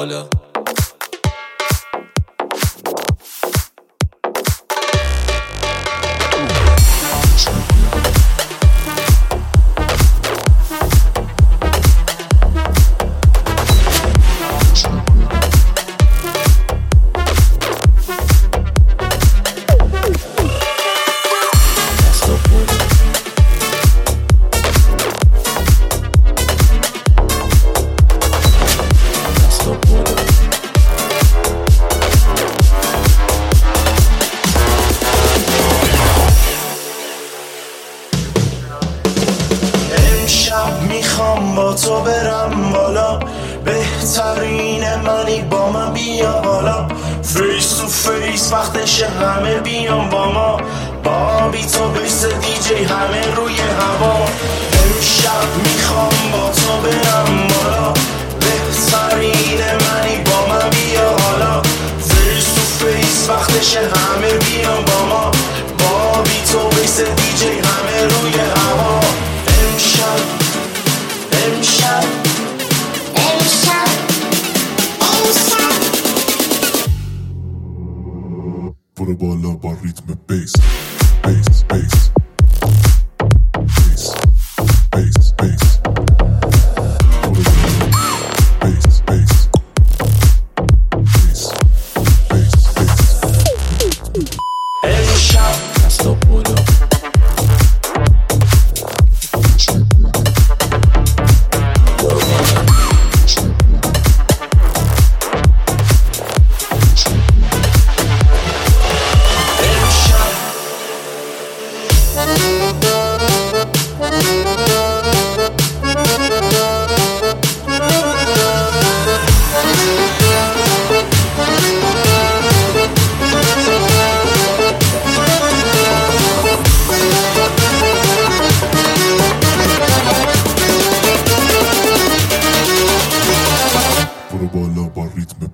بالا. میخوام با تو برم بالا، بهترین منی با من بیا بالا. فیس تو فیس وقتشه همه بیان با ما، بابی تو بیس دیجی همه روی هوا. امشب میخوام با تو برم بالا، بهترین منی با من بیا بالا. فیس تو فیس وقتشه همه بیان با ما، بابی تو بیس دیجی همه روی هوا. امشب برو بالا با ریتم بیس بیس بیس بیس بیس بیس. برو بالا بیس بیس بیس بیس بیس. امشب دستا بالا. برو بالا با ریتم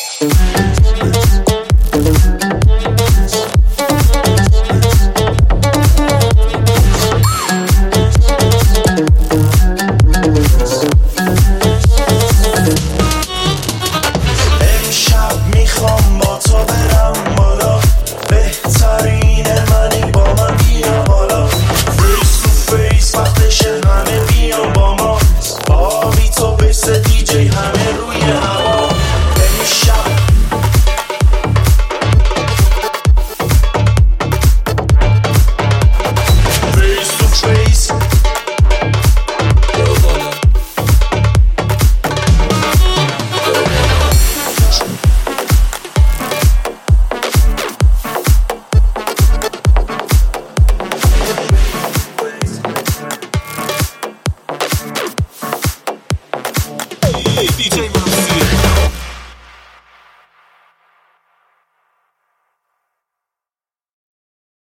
امشب میخوام با تو برم بالا، بهترین منی با من بیا بالا. فیس تو فیس وقتشه همه بیان با ما، بابی تو بیس دیجی همه روی هوا. امشب فیس تو فیس DJ